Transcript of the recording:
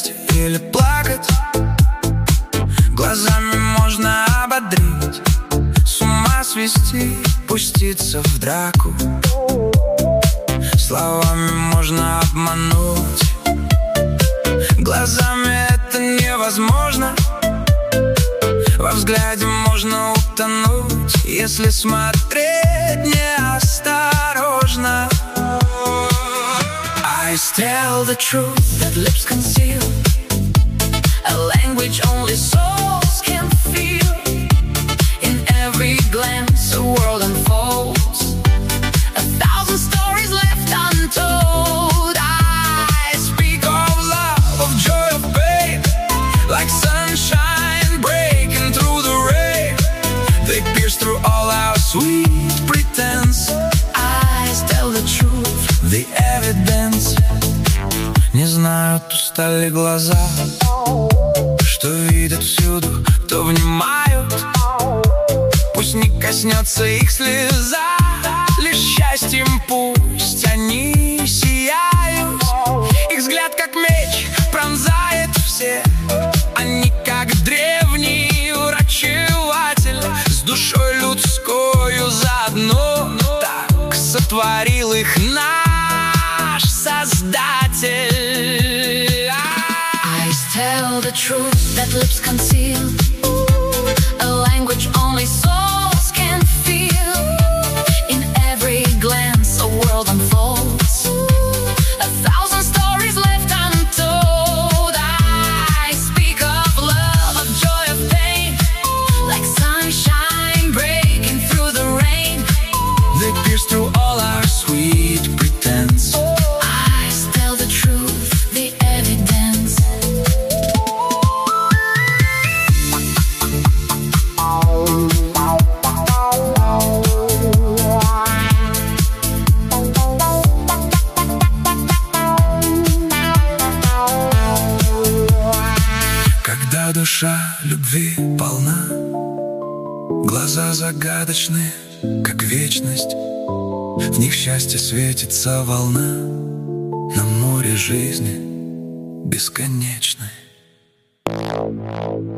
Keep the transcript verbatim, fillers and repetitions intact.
счастье или плакать. Глазами можно ободрить, с ума свести, пуститься в драку. Словами можно обмануть, глазами это невозможно. Во взгляде можно утонуть, если смотреть неосторожно. Eyes tell the truth that lips conceal, a language only souls can feel. In every glance a world unfolds, a thousand stories left untold. I speak of love, of joy, of pain, like sunshine breaking through the rain. They pierce through all our sweet pretense. Eyes tell the truth, the evidence. Не знают, устали глаза, что видят всюду, кто внимают. Пусть не коснется их слеза, лишь счастьем пусть они сияют. Их взгляд как меч пронзает все, они как древний врачеватель, с душой людскою заодно. Так сотворил их наш Создатель. Eyes tell the truth that lips conceal, a language only souls can feel. In every glance a world unfolds, a thousand stories left untold. I speak of love, of joy, of pain, like sunshine breaking through the rain. They pierce through all our sweet pretense. Eyes tell the truth, the evidence. Когда душа любви полна, глаза загадочные, как вечность. В них счастье светится волна на море жизни бесконечной.